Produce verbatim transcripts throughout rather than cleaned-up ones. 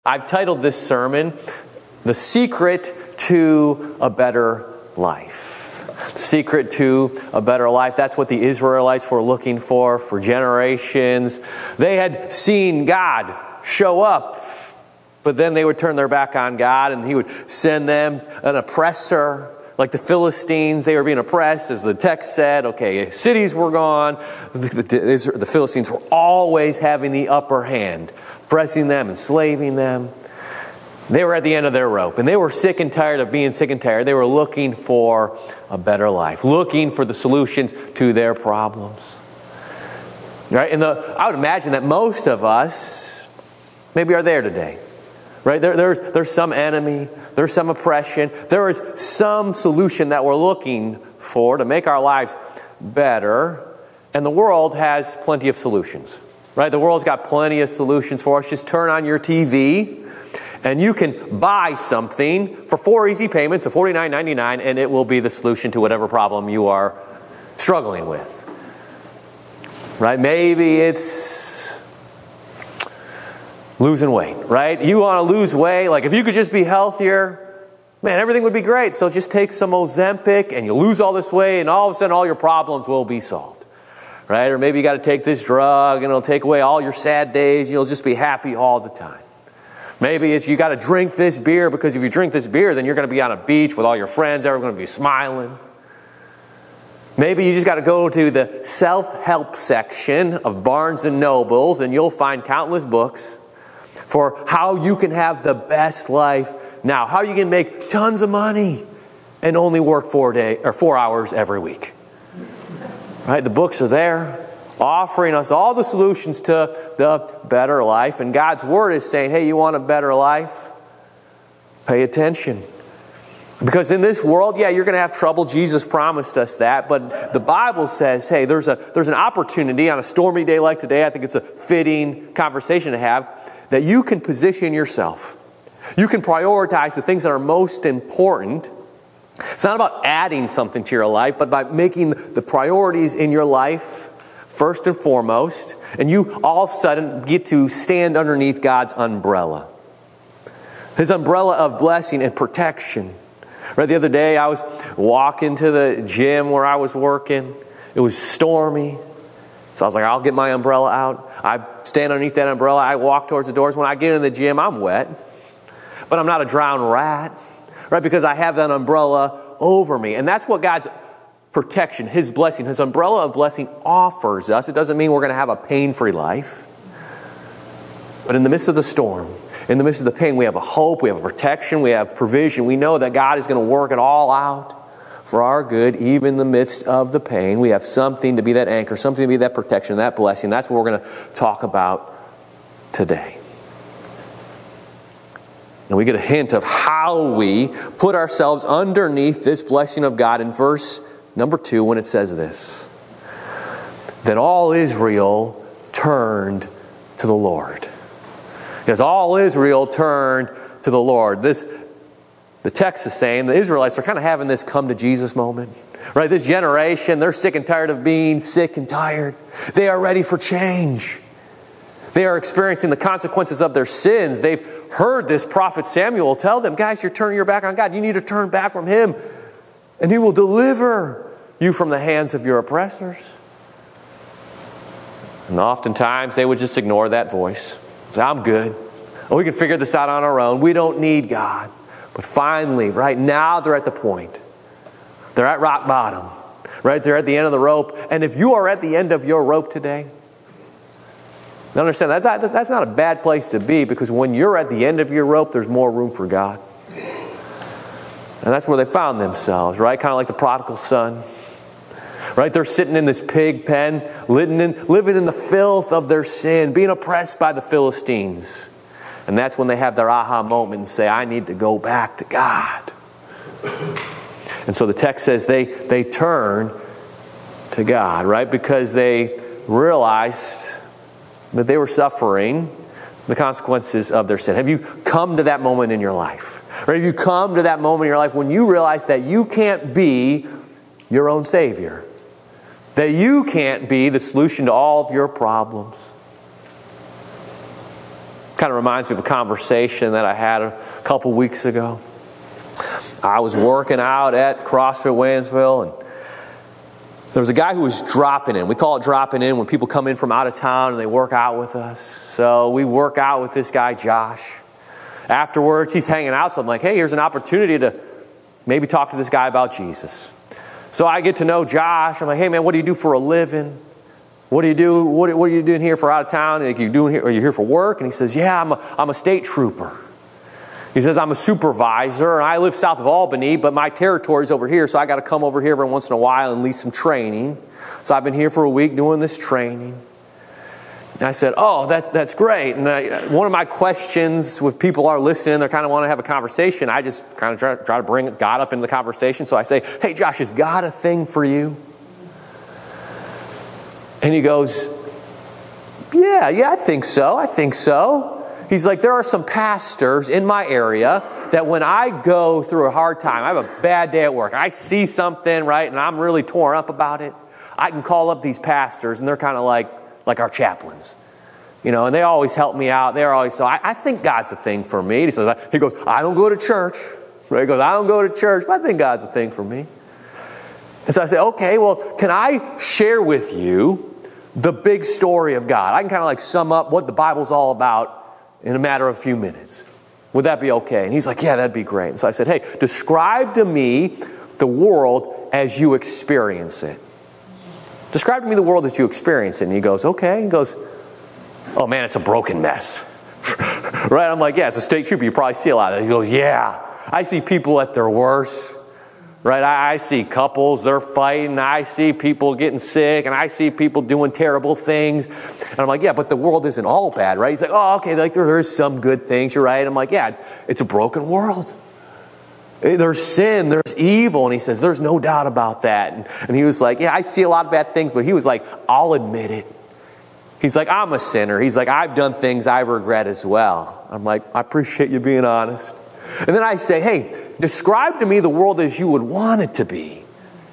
I've titled this sermon, The Secret to a Better Life. The secret to a better life. That's what the Israelites were looking for for generations. They had seen God show up, but then they would turn their back on God and He would send them an oppressor. Like the Philistines, they were being oppressed, as the text said. Okay, cities were gone. The, the, the Philistines were always having the upper hand, oppressing them, enslaving them. They were at the end of their rope, and they were sick and tired of being sick and tired. They were looking for a better life, looking for the solutions to their problems. Right? And the, I would imagine that most of us maybe are there today. Right? There, there's, there's some enemy, there's some oppression, there is some solution that we're looking for to make our lives better, and the world has plenty of solutions. Right? The world's got plenty of solutions for us. Just turn on your T V, and you can buy something for four easy payments of forty-nine ninety-nine, and it will be the solution to whatever problem you are struggling with. Right? Maybe it's losing weight, right? You want to lose weight. Like if you could just be healthier, man, everything would be great. So just take some Ozempic and you lose all this weight and all of a sudden all your problems will be solved, right? Or maybe you got to take this drug and it'll take away all your sad days and you'll just be happy all the time. Maybe it's you got to drink this beer because if you drink this beer, then you're going to be on a beach with all your friends. Everyone's going to be smiling. Maybe you just got to go to the self-help section of Barnes and Nobles and you'll find countless books for how you can have the best life now, how you can make tons of money and only work four day or four hours every week. Right? The books are there, offering us all the solutions to the better life, and God's Word is saying, "Hey, you want a better life? Pay attention." Because in this world, yeah, you're going to have trouble. Jesus promised us that, but the Bible says, "Hey, there's a there's an opportunity on a stormy day like today." I think it's a fitting conversation to have. That you can position yourself. You can prioritize the things that are most important. It's not about adding something to your life, but by making the priorities in your life first and foremost. And you all of a sudden get to stand underneath God's umbrella. His umbrella of blessing and protection. Right, the other day I was walking to the gym where I was working. It was stormy. So I was like, I'll get my umbrella out. I stand underneath that umbrella. I walk towards the doors. When I get in the gym, I'm wet. But I'm not a drowned rat, right? Because I have that umbrella over me. And that's what God's protection, His blessing, His umbrella of blessing offers us. It doesn't mean we're going to have a pain-free life. But in the midst of the storm, in the midst of the pain, we have a hope, we have a protection, we have provision. We know that God is going to work it all out for our good, even in the midst of the pain. We have something to be that anchor, something to be that protection, that blessing. That's what we're going to talk about today. And we get a hint of how we put ourselves underneath this blessing of God in verse number two when it says this. Then all Israel turned to the Lord. Because all Israel turned to the Lord. This The text is saying the Israelites are kind of having this come to Jesus moment. Right? This generation, they're sick and tired of being sick and tired. They are ready for change. They are experiencing the consequences of their sins. They've heard this prophet Samuel tell them, guys, you're turning your back on God. You need to turn back from Him. And He will deliver you from the hands of your oppressors. And oftentimes they would just ignore that voice. Say, I'm good. We can figure this out on our own. We don't need God. But finally, right now, they're at the point. They're at rock bottom. Right? They're at the end of the rope. And if you are at the end of your rope today, understand that, that that's not a bad place to be, because when you're at the end of your rope, there's more room for God. And that's where they found themselves, right? Kind of like the prodigal son. Right? They're sitting in this pig pen, living in, living in the filth of their sin, being oppressed by the Philistines. And that's when they have their aha moment and say, I need to go back to God. And so the text says they, they turn to God, right? Because they realized that they were suffering the consequences of their sin. Have you come to that moment in your life? Or have you come to that moment in your life when you realize that you can't be your own Savior? That you can't be the solution to all of your problems? Kind of reminds me of a conversation that I had a couple weeks ago. I was working out at CrossFit Waynesville, and there was a guy who was dropping in. We call it dropping in when people come in from out of town and they work out with us. So we work out with this guy, Josh. Afterwards, he's hanging out, so I'm like, hey, here's an opportunity to maybe talk to this guy about Jesus. So I get to know Josh. I'm like, hey, man, what do you do for a living? What do you do? What, what are you doing here for out of town? Like, you doing here? Are you here for work? And he says, yeah, I'm a, I'm a state trooper. He says, I'm a supervisor, and I live south of Albany, but my territory's over here, so I got to come over here every once in a while and lead some training. So I've been here for a week doing this training. And I said, oh, that's, that's great. And I, one of my questions with people are listening, they kind of want to have a conversation. I just kind of try, try to bring God up into the conversation. So I say, hey, Josh, is God a thing for you? And he goes, yeah, yeah, I think so. I think so. He's like, there are some pastors in my area that when I go through a hard time, I have a bad day at work, I see something, right, and I'm really torn up about it, I can call up these pastors, and they're kind of like, like our chaplains. You know, and they always help me out. They're always, so I, I think God's a thing for me. He says, he goes, I don't go to church. Right? He goes, I don't go to church, but I think God's a thing for me. And so I say, okay, well, can I share with you the big story of God? I can kind of like sum up what the Bible's all about in a matter of a few minutes. Would that be okay? And he's like, yeah, that'd be great. And so I said, hey, describe to me the world as you experience it. Describe to me the world as you experience it. And he goes, okay. He goes, oh man, it's a broken mess. Right? I'm like, yeah, it's a state trooper. You probably see a lot of that. He goes, yeah, I see people at their worst. Right? I, I see couples, they're fighting. I see people getting sick, and I see people doing terrible things. And I'm like, yeah, but the world isn't all bad, right? He's like, oh, okay, like there's some good things, you're right. I'm like, yeah, it's, it's a broken world. There's sin, there's evil. And he says, there's no doubt about that. And, and he was like, yeah, I see a lot of bad things, but he was like, I'll admit it. He's like, I'm a sinner. He's like, I've done things I regret as well. I'm like, I appreciate you being honest. And then I say, hey, describe to me the world as you would want it to be.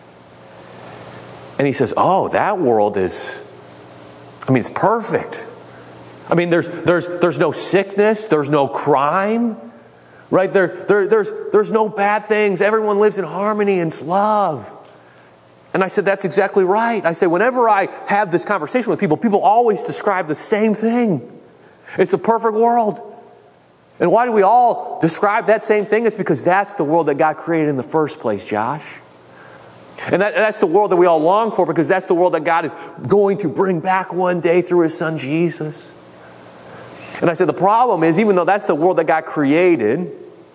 And he says, oh, that world is, I mean, it's perfect. I mean, there's there's there's no sickness, there's no crime, right? There, there there's there's no bad things. Everyone lives in harmony and love. And I said, that's exactly right. I said, whenever I have this conversation with people, people always describe the same thing. It's a perfect world. And why do we all describe that same thing? It's because that's the world that God created in the first place, Josh. And that, that's the world that we all long for, because that's the world that God is going to bring back one day through His Son, Jesus. And I said, the problem is, even though that's the world that God created,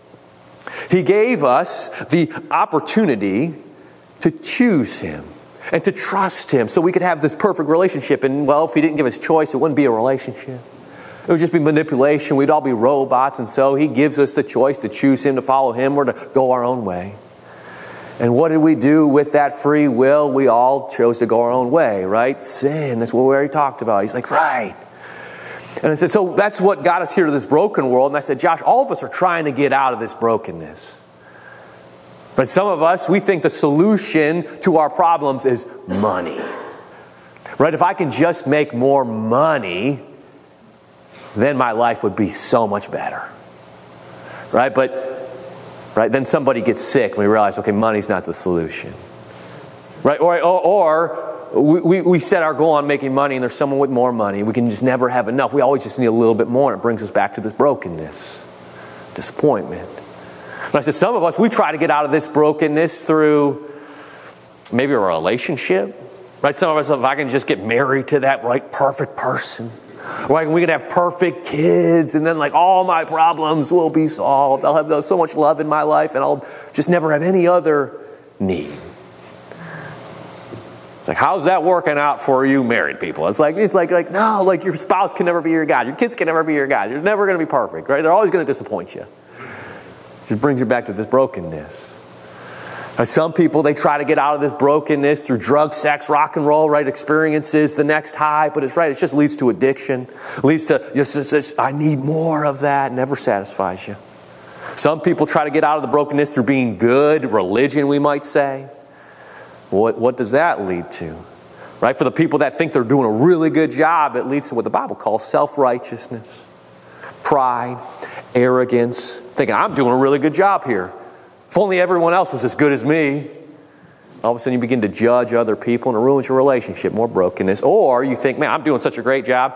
He gave us the opportunity to choose Him and to trust Him so we could have this perfect relationship. And, well, if He didn't give us choice, it wouldn't be a relationship. It would just be manipulation. We'd all be robots. And so He gives us the choice to choose Him, to follow Him, or to go our own way. And what did we do with that free will? We all chose to go our own way, right? Sin. That's what we already talked about. He's like, right. And I said, so that's what got us here to this broken world. And I said, Josh, all of us are trying to get out of this brokenness. But some of us, we think the solution to our problems is money. Right? If I can just make more money, then my life would be so much better. Right? But, right, then somebody gets sick and we realize, okay, money's not the solution. Right? Or, or, or we, we set our goal on making money, and there's someone with more money. We can just never have enough. We always just need a little bit more, and it brings us back to this brokenness, disappointment. And I said, some of us, we try to get out of this brokenness through maybe a relationship. Right? Some of us, if I can just get married to that right perfect person, right? We can have perfect kids, and then like all my problems will be solved. I'll have so much love in my life, and I'll just never have any other need. It's like, how's that working out for you married people? It's like, it's like, like no, like your spouse can never be your God. Your kids can never be your God. You're never going to be perfect, right? They're always going to disappoint you. It just brings you back to this brokenness. And some people, they try to get out of this brokenness through drugs, sex, rock and roll, right? Experiences, the next high. But it's right, it just leads to addiction. It leads to, just, just, just, I need more of that. It never satisfies you. Some people try to get out of the brokenness through being good, religion, we might say. What, what does that lead to? Right? For the people that think they're doing a really good job, it leads to what the Bible calls self-righteousness. pride, arrogance, thinking, I'm doing a really good job here. If only everyone else was as good as me. All of a sudden you begin to judge other people and it ruins your relationship, more brokenness. Or you think, man, I'm doing such a great job.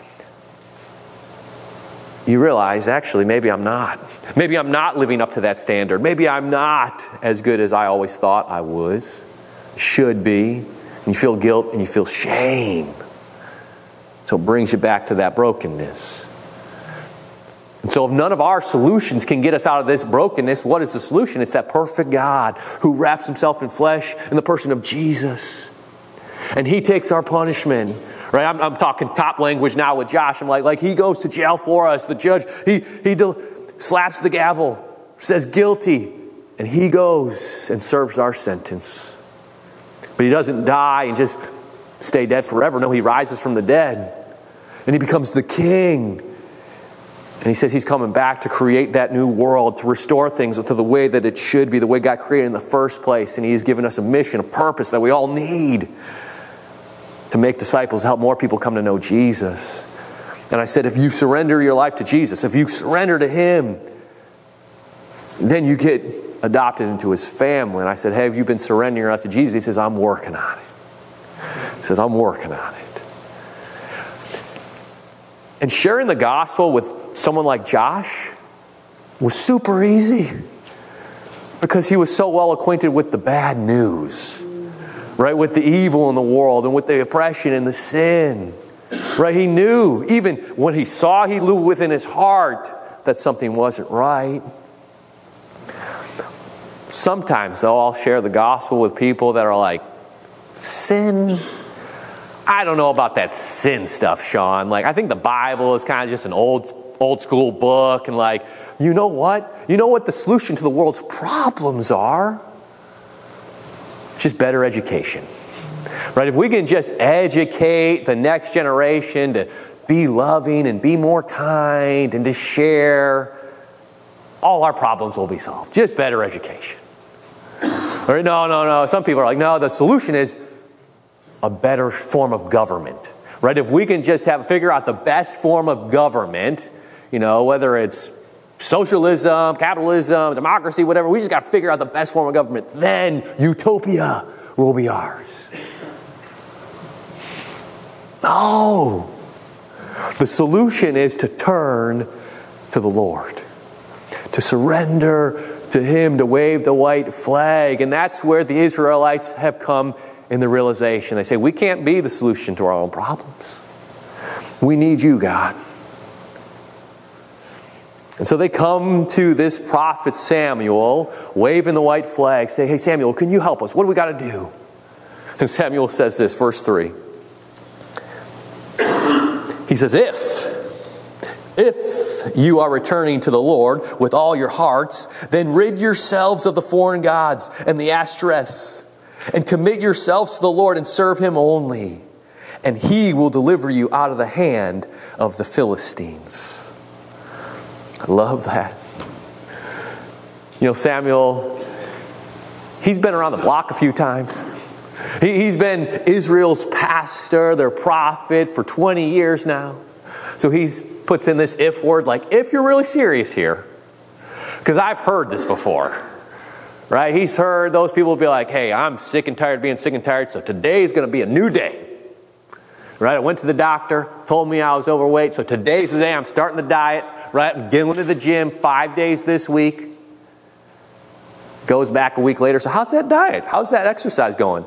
You realize, actually, maybe I'm not. Maybe I'm not living up to that standard. Maybe I'm not as good as I always thought I was, should be. And you feel guilt and you feel shame. So it brings you back to that brokenness. And so if none of our solutions can get us out of this brokenness, what is the solution? It's that perfect God who wraps himself in flesh in the person of Jesus. And he takes our punishment. Right? I'm, I'm talking top language now with Josh. I'm like, like he goes to jail for us. The judge, he, he del- slaps the gavel, says guilty, and he goes and serves our sentence. But he doesn't die and just stay dead forever. No, he rises from the dead. And he becomes the king. And he says he's coming back to create that new world, to restore things to the way that it should be, the way God created in the first place. And he has given us a mission, a purpose that we all need to make disciples, help more people come to know Jesus. And I said, if you surrender your life to Jesus, if you surrender to him, then you get adopted into his family. And I said, hey, have you been surrendering your life to Jesus? He says, I'm working on it. He says, I'm working on it. And sharing the gospel with someone like Josh was super easy because he was so well acquainted with the bad news, right? With the evil in the world and with the oppression and the sin, right? He knew, even when he saw, he knew within his heart that something wasn't right. Sometimes, though, I'll share the gospel with people that are like, sin? I don't know about that sin stuff, Sean. Like, I think the Bible is kind of just an old old school book. And like, you know what? You know what the solution to the world's problems are? Just better education. Right? If we can just educate the next generation to be loving and be more kind and to share, all our problems will be solved. Just better education. Or no, no, no. Some people are like, no, the solution is a better form of government, right? If we can just have figure out the best form of government, you know, whether it's socialism, capitalism, democracy, whatever, we just got to figure out the best form of government. Then utopia will be ours. No. The solution is to turn to the Lord, to surrender to him, to wave the white flag. And that's where the Israelites have come in the realization. They say, we can't be the solution to our own problems. We need you, God. And so they come to this prophet Samuel, waving the white flag, say, hey, Samuel, can you help us? What do we got to do? And Samuel says this, verse three. He says, if, if you are returning to the Lord with all your hearts, then rid yourselves of the foreign gods and the Ashtoreths, and commit yourselves to the Lord and serve him only, and he will deliver you out of the hand of the Philistines. I love that. You know, Samuel, he's been around the block a few times. He, he's been Israel's pastor, their prophet, for twenty years now. So he puts in this if word, like, if you're really serious here, because I've heard this before. Right? He's heard those people be like, hey, I'm sick and tired of being sick and tired, so today's going to be a new day. Right? I went to the doctor, told me I was overweight, so today's the day I'm starting the diet. Right? I'm going to the gym five days this week. Goes back a week later. So how's that diet? How's that exercise going?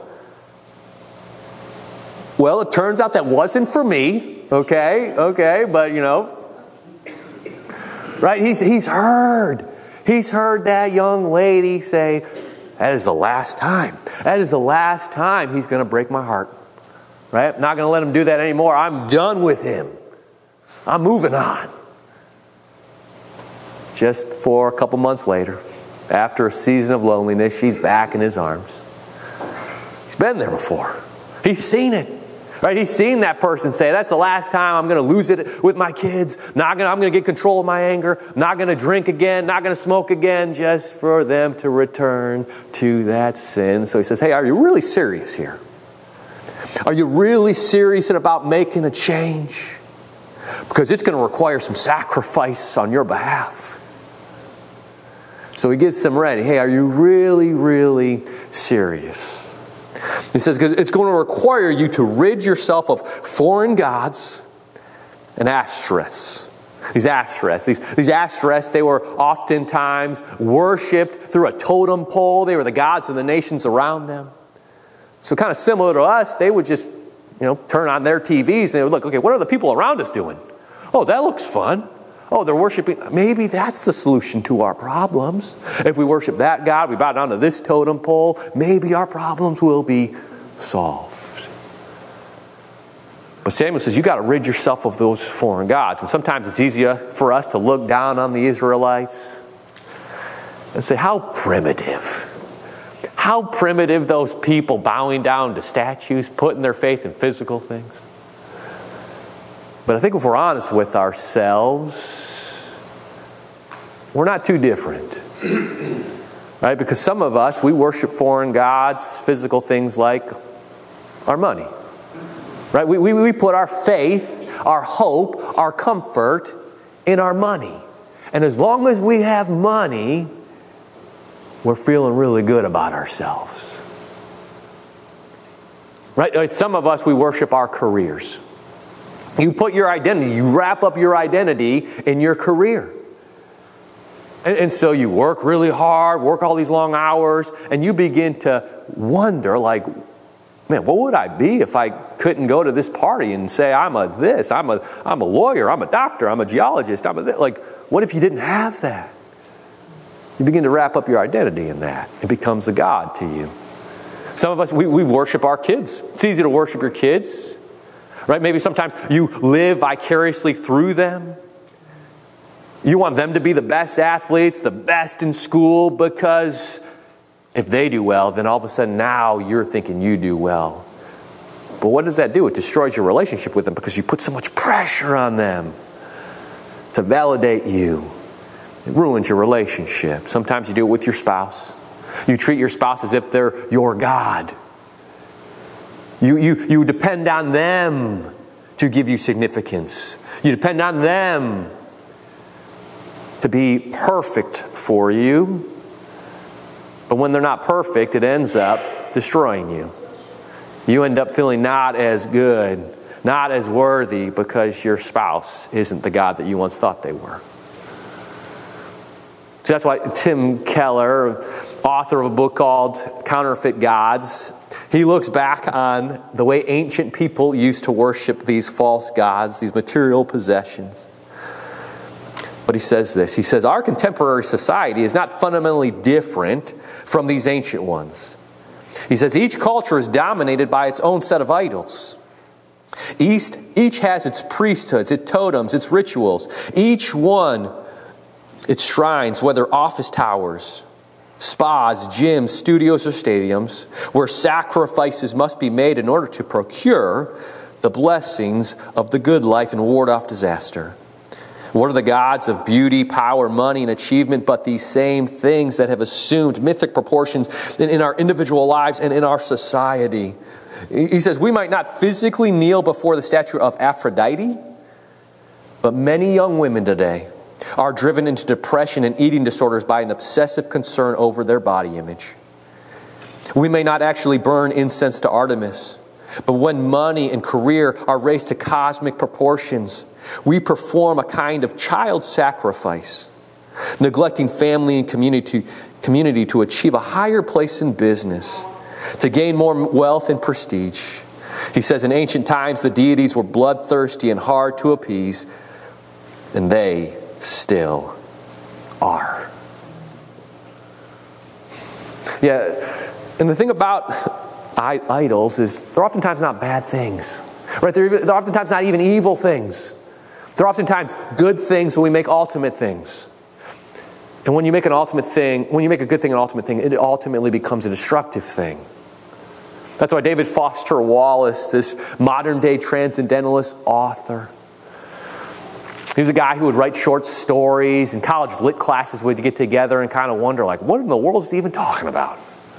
Well, it turns out that wasn't for me. Okay, okay, but you know. Right? He's, he's heard. He's heard that young lady say, that is the last time. That is the last time he's going to break my heart. Right? I'm not going to let him do that anymore. I'm done with him. I'm moving on. Just for a couple months later, after a season of loneliness, she's back in his arms. He's been there before. He's seen it. Right? He's seen that person say, that's the last time I'm going to lose it with my kids. Not gonna, I'm going to get control of my anger. Not going to drink again. Not going to smoke again, just for them to return to that sin. So he says, hey, are you really serious here? Are you really serious about making a change? because it's going to require some sacrifice on your behalf. So he gets them ready. Hey, are you really, really serious? He says, because it's going to require you to rid yourself of foreign gods and Ashtoreths. These Ashtoreths, these, these Ashtoreths, they were oftentimes worshipped through a totem pole. They were the gods of the nations around them. So kind of similar to us, they would just, you know, turn on their T Vs and they would look, okay, what are the people around us doing? Oh, that looks fun. Oh, they're worshiping. Maybe that's the solution to our problems. If we worship that God, we bow down to this totem pole, maybe our problems will be solved. But Samuel says, you got to rid yourself of those foreign gods. And sometimes it's easier for us to look down on the Israelites and say, how primitive. How primitive those people bowing down to statues, putting their faith in physical things. But I think if we're honest with ourselves, we're not too different. Right? Because some of us, we worship foreign gods, physical things like our money. Right? We, we, we put our faith, our hope, our comfort in our money. And as long as we have money, we're feeling really good about ourselves. Right? Some of us, we worship our careers. You put your identity, you wrap up your identity in your career. And, and so you work really hard, work all these long hours, and you begin to wonder, like, man, what would I be if I couldn't go to this party and say, I'm a this, I'm a, I'm a lawyer, I'm a doctor, I'm a geologist, I'm a this. Like, what if you didn't have that? You begin to wrap up your identity in that. It becomes a God to you. Some of us, we, we worship our kids. It's easy to worship your kids. Right? Maybe sometimes you live vicariously through them. You want them to be the best athletes, the best in school, because if they do well, then all of a sudden now you're thinking you do well. But what does that do? It destroys your relationship with them because you put so much pressure on them to validate you. It ruins your relationship. Sometimes you do it with your spouse. You treat your spouse as if they're your God. You, you, you depend on them to give you significance. You depend on them to be perfect for you. But when they're not perfect, it ends up destroying you. You end up feeling not as good, not as worthy, because your spouse isn't the God that you once thought they were. So that's why Tim Keller, author of a book called Counterfeit Gods, he looks back on the way ancient people used to worship these false gods, these material possessions. But he says this, he says, our contemporary society is not fundamentally different from these ancient ones. He says, each culture is dominated by its own set of idols. Each, each has its priesthoods, its totems, its rituals. Each one, its shrines, whether office towers, spas, gyms, studios, or stadiums, where sacrifices must be made in order to procure the blessings of the good life and ward off disaster. What are the gods of beauty, power, money, and achievement but these same things that have assumed mythic proportions in, in our individual lives and in our society? He says, we might not physically kneel before the statue of Aphrodite, but many young women today are driven into depression and eating disorders by an obsessive concern over their body image. We may not actually burn incense to Artemis, but when money and career are raised to cosmic proportions, we perform a kind of child sacrifice, neglecting family and community, community to achieve a higher place in business, to gain more wealth and prestige. He says in ancient times the deities were bloodthirsty and hard to appease, and they still are. Yeah, and the thing about idols is they're oftentimes not bad things. Right? They're, they're oftentimes not even evil things. They're oftentimes good things when we make ultimate things. And when you make an ultimate thing, when you make a good thing an ultimate thing, it ultimately becomes a destructive thing. That's why David Foster Wallace, this modern-day transcendentalist author, he was a guy who would write short stories, and college lit classes would get together and kind of wonder, like, what in the world is he even talking about?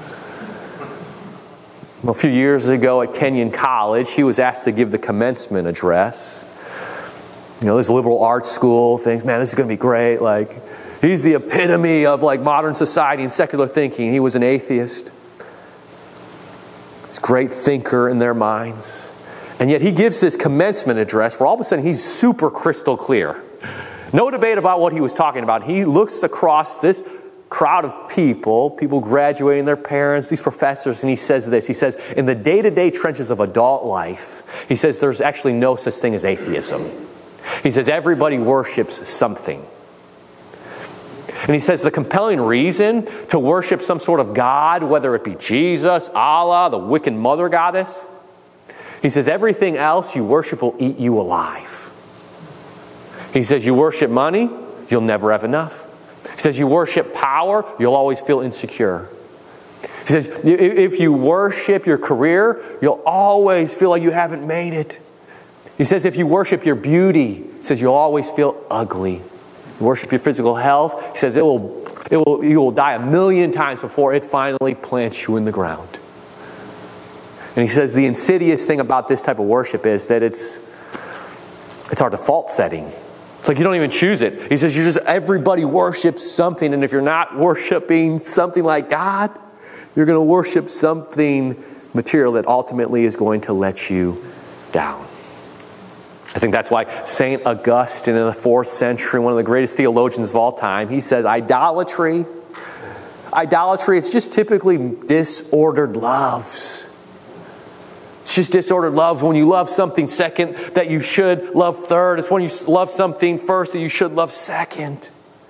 Well, a few years ago at Kenyon College, he was asked to give the commencement address. You know, this liberal arts school thinks, man, this is going to be great. Like, he's the epitome of like modern society and secular thinking. He was an atheist. He's a great thinker in their minds. And yet he gives this commencement address where all of a sudden he's super crystal clear. No debate about what he was talking about. He looks across this crowd of people, people graduating, their parents, these professors, and he says this. He says, in the day-to-day trenches of adult life, he says there's actually no such thing as atheism. He says everybody worships something. And he says the compelling reason to worship some sort of God, whether it be Jesus, Allah, the Wiccan mother goddess, he says everything else you worship will eat you alive. He says you worship money, you'll never have enough. He says you worship power, you'll always feel insecure. He says if you worship your career, you'll always feel like you haven't made it. He says if you worship your beauty, he says you'll always feel ugly. You worship your physical health, he says it will, it will, you will die a million times before it finally plants you in the ground. And he says the insidious thing about this type of worship is that it's it's our default setting. It's like you don't even choose it. He says you just everybody worships something, and if you're not worshiping something like God, you're going to worship something material that ultimately is going to let you down. I think that's why Saint Augustine in the fourth century, one of the greatest theologians of all time, he says idolatry, idolatry, it's just typically disordered loves. It's just disordered love. When you love something second that you should love third. It's when you love something first that you should love second.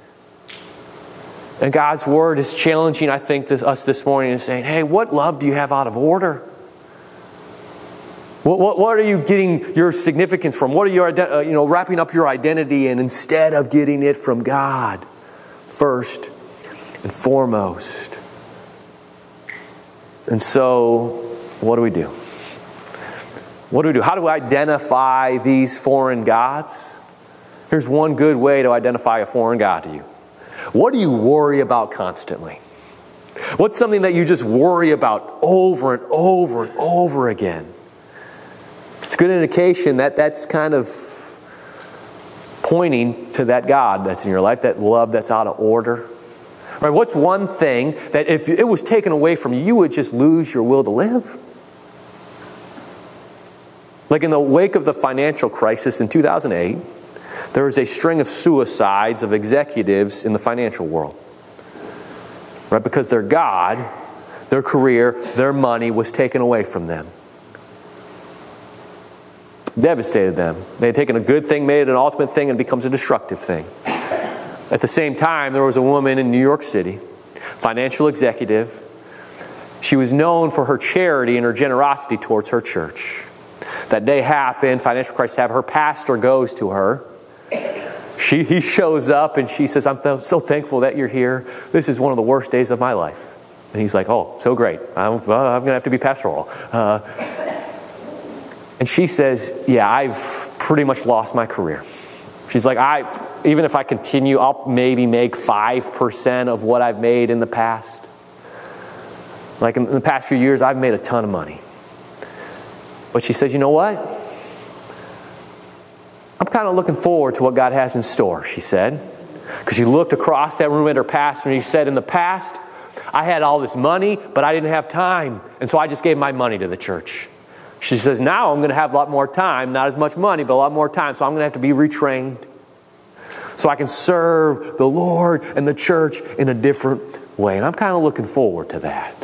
And God's Word is challenging, I think, to us this morning and saying, hey, what love do you have out of order? What, what, what are you getting your significance from? What are you, uh, you know, wrapping up your identity in instead of getting it from God first and foremost? And so, what do we do? What do we do? How do we identify these foreign gods? Here's one good way to identify a foreign god to you. What do you worry about constantly? What's something that you just worry about over and over and over again? It's a good indication that that's kind of pointing to that God that's in your life, that love that's out of order. Right? What's one thing that if it was taken away from you, you would just lose your will to live? Like in the wake of the financial crisis in two thousand eight, there was a string of suicides of executives in the financial world. Right? Because their God, their career, their money was taken away from them. Devastated them. They had taken a good thing, made it an ultimate thing, and it becomes a destructive thing. At the same time, there was a woman in New York City, financial executive. She was known for her charity and her generosity towards her church. That day happened, financial crisis happened, her pastor goes to her. She, he shows up and she says, I'm th- so thankful that you're here. This is one of the worst days of my life. And he's like, oh, so great. I'm, well, I'm going to have to be pastoral. Uh, and she says, yeah, I've pretty much lost my career. She's like, I even if I continue, I'll maybe make five percent of what I've made in the past. Like in the past few years, I've made a ton of money. But she says, you know what? I'm kind of looking forward to what God has in store, she said. Because she looked across that room at her pastor and she said, in the past, I had all this money, but I didn't have time. And so I just gave my money to the church. She says, now I'm going to have a lot more time. Not as much money, but a lot more time. So I'm going to have to be retrained. So I can serve the Lord and the church in a different way. And I'm kind of looking forward to that.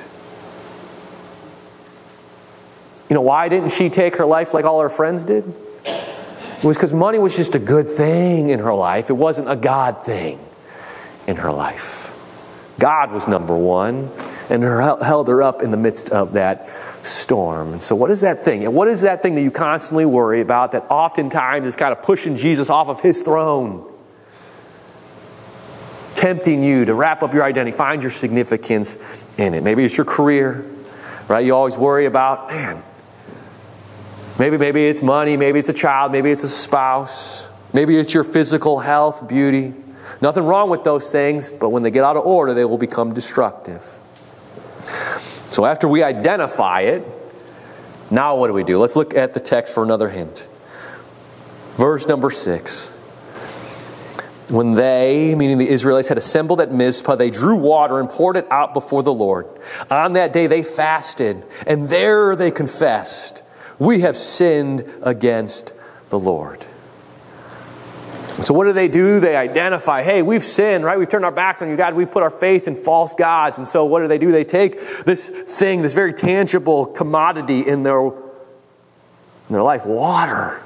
You know, why didn't she take her life like all her friends did? It was because money was just a good thing in her life. It wasn't a God thing in her life. God was number one, and her, held her up in the midst of that storm. And so what is that thing? And what is that thing that you constantly worry about that oftentimes is kind of pushing Jesus off of his throne? Tempting you to wrap up your identity, find your significance in it. Maybe it's your career, right? You always worry about, man, maybe maybe it's money, maybe it's a child, maybe it's a spouse, maybe it's your physical health, beauty. Nothing wrong with those things, but when they get out of order, they will become destructive. So after we identify it, now what do we do? Let's look at the text for another hint. Verse number six. When they, meaning the Israelites, had assembled at Mizpah, they drew water and poured it out before the Lord. On that day they fasted, and there they confessed, "We have sinned against the Lord." So what do they do? They identify, hey, we've sinned, right? We've turned our backs on you, God. We've put our faith in false gods. And so what do they do? They take this thing, this very tangible commodity in their, in their life, water.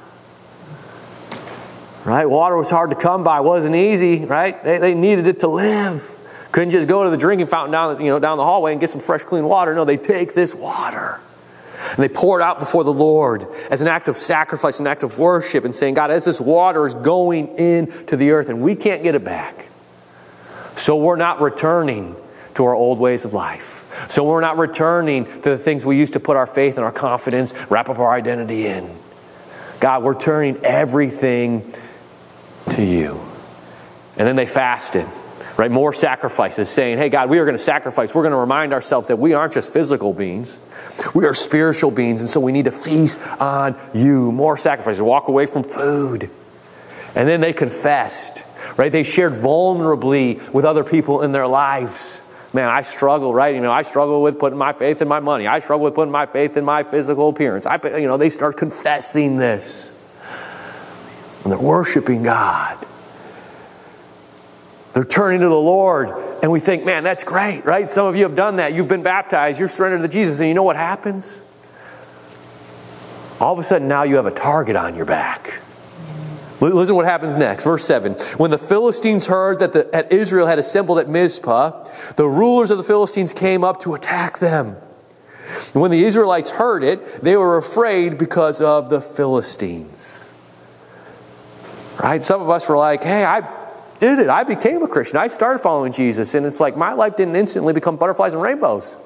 Right? Water was hard to come by. It wasn't easy, right? They, they needed it to live. Couldn't just go to the drinking fountain down, you know, down the hallway and get some fresh, clean water. No, they take this water and they pour it out before the Lord as an act of sacrifice, an act of worship, and saying, God, as this water is going into the earth and we can't get it back, so we're not returning to our old ways of life. So we're not returning to the things we used to put our faith and our confidence, wrap up our identity in. God, we're turning everything to you. And then they fasted, right? More sacrifices, saying, hey, God, we are going to sacrifice. We're going to remind ourselves that we aren't just physical beings. We are spiritual beings, and so we need to feast on you. More sacrifices. Walk away from food. And then they confessed, right? They shared vulnerably with other people in their lives. Man, I struggle, right? You know, I struggle with putting my faith in my money. I struggle with putting my faith in my physical appearance. I, you know, they start confessing this. And they're worshiping God. They're turning to the Lord. And we think, man, that's great, right? Some of you have done that. You've been baptized. You're surrendered to Jesus. And you know what happens? All of a sudden, now you have a target on your back. Listen to what happens next. Verse seven. When the Philistines heard that, the, that Israel had assembled at Mizpah, the rulers of the Philistines came up to attack them. And when the Israelites heard it, they were afraid because of the Philistines. Right? Some of us were like, hey, I did it. I became a Christian. I started following Jesus. And it's like my life didn't instantly become butterflies and rainbows.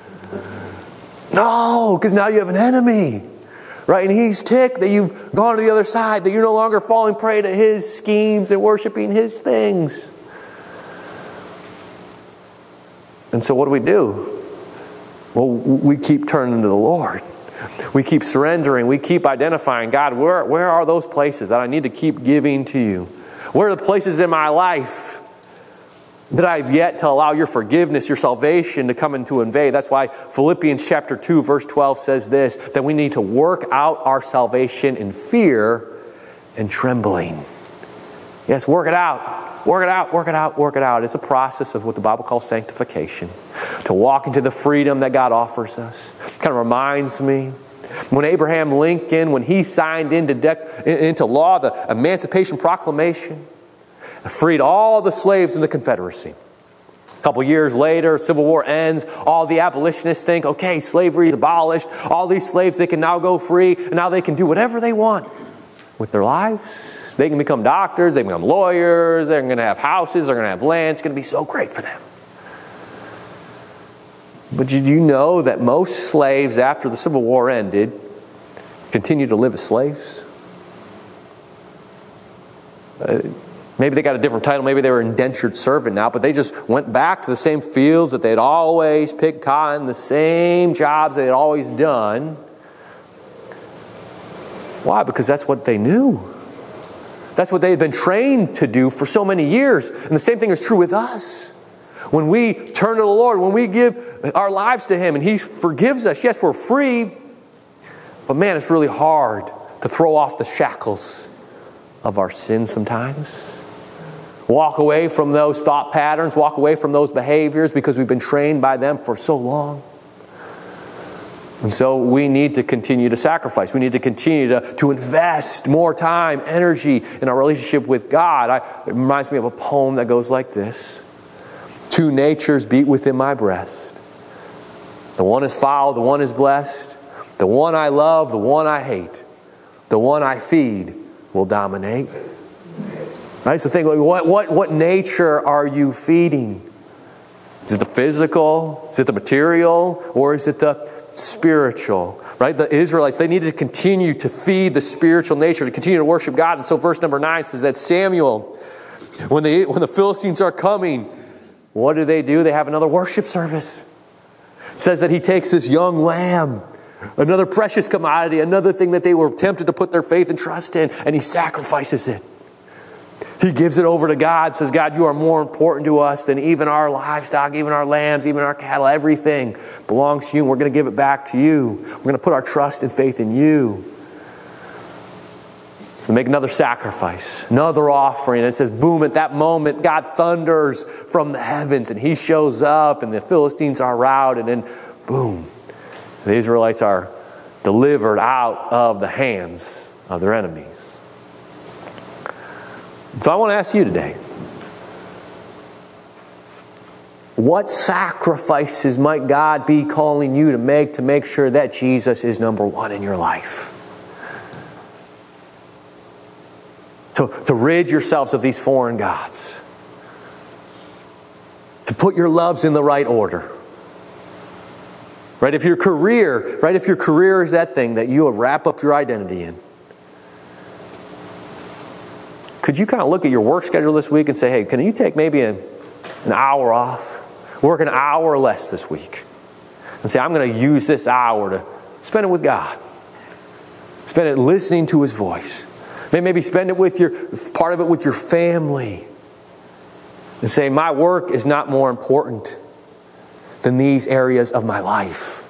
No, because now you have an enemy. Right? And he's ticked that you've gone to the other side, that you're no longer falling prey to his schemes and worshiping his things. And so what do we do? Well, we keep turning to the Lord. We keep surrendering. We keep identifying, God, where, where are those places that I need to keep giving to you? Where are the places in my life that I've yet to allow your forgiveness, your salvation to come and to invade? That's why Philippians chapter two, verse twelve says this, that we need to work out our salvation in fear and trembling. Yes, work it out. Work it out, work it out, work it out. It's a process of what the Bible calls sanctification. To walk into the freedom that God offers us. It kind of reminds me when Abraham Lincoln, when he signed into, dec- into law the Emancipation Proclamation, freed all the slaves in the Confederacy. A couple years later, Civil War ends. All the abolitionists think, okay, slavery is abolished. All these slaves, they can now go free. And now they can do whatever they want with their lives. They can become doctors. They can become lawyers. They're going to have houses. They're going to have land. It's going to be so great for them. But did you know that most slaves, after the Civil War ended, continued to live as slaves? Uh, Maybe they got a different title. Maybe they were indentured servant now. But they just went back to the same fields that they'd always picked cotton, the same jobs they had always done. Why? Because that's what they knew. That's what they had been trained to do for so many years. And the same thing is true with us. When we turn to the Lord, when we give our lives to Him and He forgives us, yes, we're free. But man, it's really hard to throw off the shackles of our sin sometimes. Walk away from those thought patterns, walk away from those behaviors because we've been trained by them for so long. And so we need to continue to sacrifice. We need to continue to, to invest more time, energy in our relationship with God. I, it reminds me of a poem that goes like this. Two natures beat within my breast. The one is foul, the one is blessed. The one I love, the one I hate. The one I feed will dominate. Right? So think, what, what, what nature are you feeding? Is it the physical? Is it the material? Or is it the spiritual? Right? The Israelites, they needed to continue to feed the spiritual nature, to continue to worship God. And so verse number nine says that Samuel, when the, when the Philistines are coming, what do they do? They have another worship service. It says that he takes this young lamb Another precious commodity, another thing that they were tempted to put their faith and trust in, and he sacrifices it. He gives it over to God, says, God, you are more important to us than even our livestock, even our lambs, even our cattle. Everything belongs to you, and we're going to give it back to you. We're going to put our trust and faith in you. So make another sacrifice, another offering. And it says, boom, at that moment, God thunders from the heavens, and he shows up, and the Philistines are routed, and then boom, the Israelites are delivered out of the hands of their enemies. So I want to ask you today, what sacrifices might God be calling you to make to make sure that Jesus is number one in your life? To, to rid yourselves of these foreign gods. To put your loves in the right order. Right? If your career, right, if your career is that thing that you wrap up your identity in, could you kind of look at your work schedule this week and say, hey, can you take maybe an, an hour off? Work an hour less this week. And say, I'm going to use this hour to spend it with God. Spend it listening to his voice. Maybe spend it with your, part of it with your family. And say, my work is not more important than these areas of my life.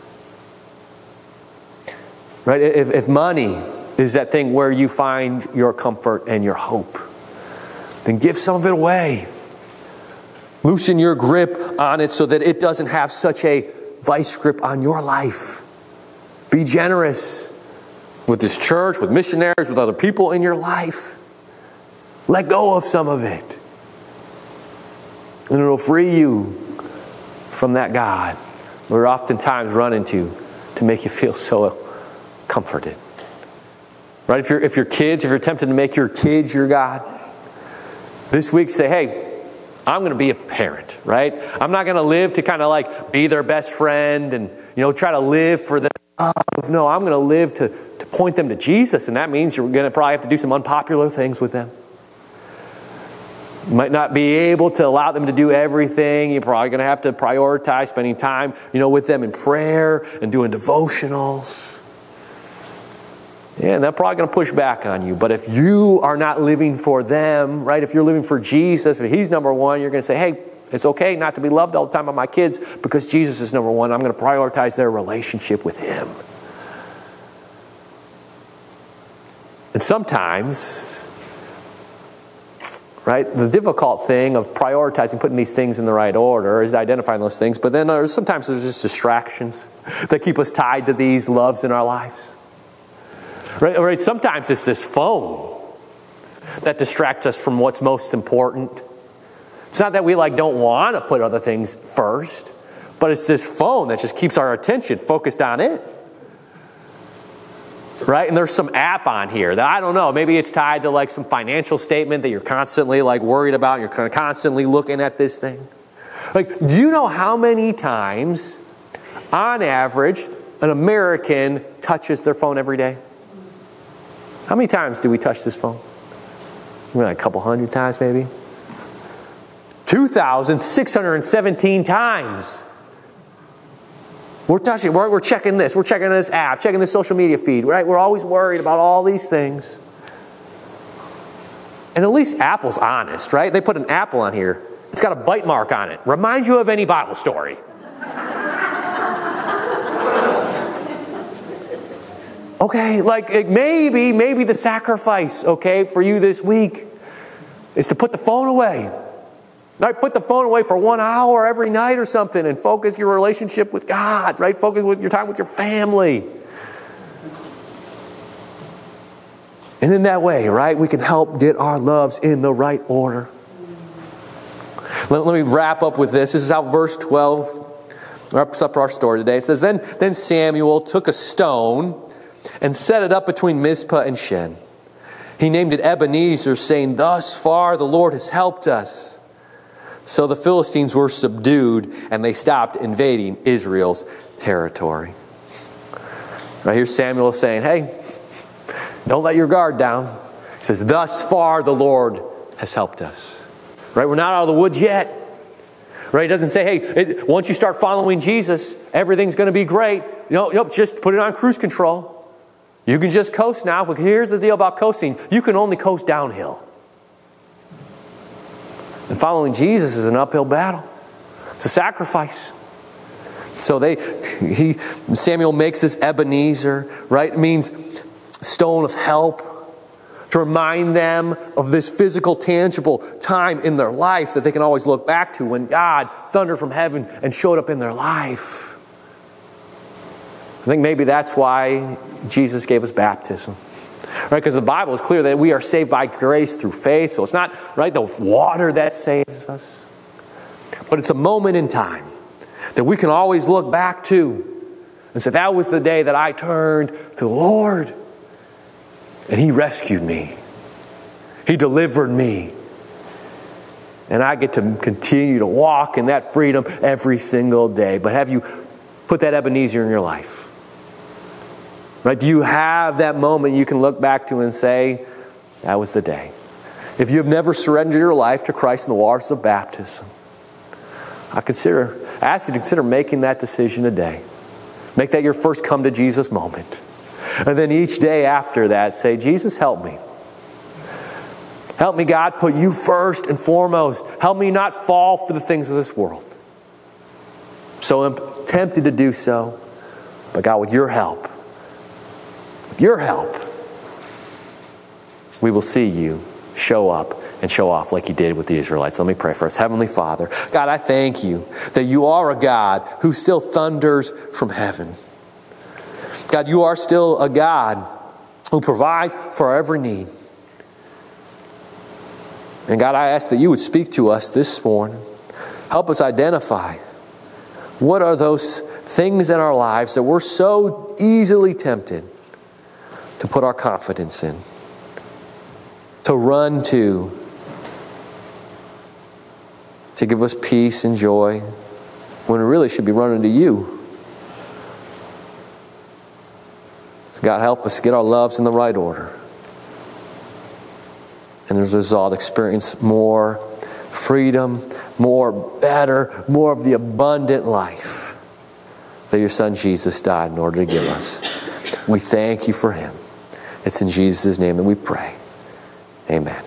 Right? If, if money is that thing where you find your comfort and your hope, then give some of it away. Loosen your grip on it so that it doesn't have such a vice grip on your life. Be generous with this church, with missionaries, with other people in your life. Let go of some of it. And it'll free you from that God we're oftentimes run into to make you feel so comforted. Right? If you're, if your kids, if you're tempted to make your kids your God, this week say, hey, I'm going to be a parent, right? I'm not going to live to kind of like be their best friend and, you know, try to live for them. No, I'm going to live to, to point them to Jesus, and that means you're going to probably have to do some unpopular things with them. You might not be able to allow them to do everything. You're probably going to have to prioritize spending time, you know, with them in prayer and doing devotionals. Yeah, and they're probably going to push back on you. But if you are not living for them, right, if you're living for Jesus, if he's number one, you're going to say, hey, it's okay not to be loved all the time by my kids because Jesus is number one. I'm going to prioritize their relationship with him. And sometimes, right, the difficult thing of prioritizing, putting these things in the right order is identifying those things. But then there's, sometimes there's just distractions that keep us tied to these loves in our lives. Right, right? Sometimes it's this phone that distracts us from what's most important. It's not that we like don't want to put other things first, but it's this phone that just keeps our attention focused on it. Right? And there's some app on here that I don't know, maybe it's tied to like some financial statement that you're constantly like worried about. You're constantly looking at this thing. Like, do you know how many times, on average, an American touches their phone every day? How many times do we touch this phone? Like a couple hundred times maybe? two thousand six hundred seventeen times. We're touching, we're, we're checking this, we're checking this app, checking this social media feed, right? We're always worried about all these things. And at least Apple's honest, right? They put an apple on here. It's got a bite mark on it. Remind you of any Bible story. Okay, like maybe, maybe the sacrifice, okay, for you this week is to put the phone away. Right? Put the phone away for one hour every night or something and focus your relationship with God, right? Focus with your time with your family. And in that way, right, we can help get our loves in the right order. Let, let me wrap up with this. This is how verse twelve wraps up our story today. It says, Then, then Samuel took a stone and set it up between Mizpah and Shen. He named it Ebenezer, saying, Thus far the Lord has helped us. So the Philistines were subdued, and they stopped invading Israel's territory. Right here Samuel is saying, hey, don't let your guard down. He says, thus far the Lord has helped us. Right? We're not out of the woods yet. Right? It doesn't say, hey, it, once you start following Jesus, everything's going to be great. you know, you know, just put it on cruise control. You can just coast now. But here's the deal about coasting. You can only coast downhill. And following Jesus is an uphill battle. It's a sacrifice. So they, he, Samuel makes this Ebenezer, right? It means stone of help, to remind them of this physical, tangible time in their life that they can always look back to when God thundered from heaven and showed up in their life. I think maybe that's why Jesus gave us baptism. Right? Because the Bible is clear that we are saved by grace through faith. So it's not, right, the water that saves us. But it's a moment in time that we can always look back to and say, that was the day that I turned to the Lord. And He rescued me. He delivered me. And I get to continue to walk in that freedom every single day. But have you put that Ebenezer in your life? Right? Do you have that moment you can look back to and say, that was the day? If you have never surrendered your life to Christ in the waters of baptism, I consider, I ask you to consider making that decision today. Make that your first come to Jesus moment. And then each day after that, say, Jesus, help me. Help me, God, put you first and foremost. Help me not fall for the things of this world. So I'm tempted to do so. But God, with your help, with your help, we will see you show up and show off like you did with the Israelites. Let me pray for us. Heavenly Father, God, I thank you that you are a God who still thunders from heaven. God, you are still a God who provides for our every need. And God, I ask that you would speak to us this morning. Help us identify what are those things in our lives that we're so easily tempted to put our confidence in, to run to, to give us peace and joy, when we really should be running to you. So God, help us get our loves in the right order. And as a result, experience more freedom, more better, more of the abundant life that your Son Jesus died in order to give us. We thank you for Him. It's in Jesus' name that we pray. Amen.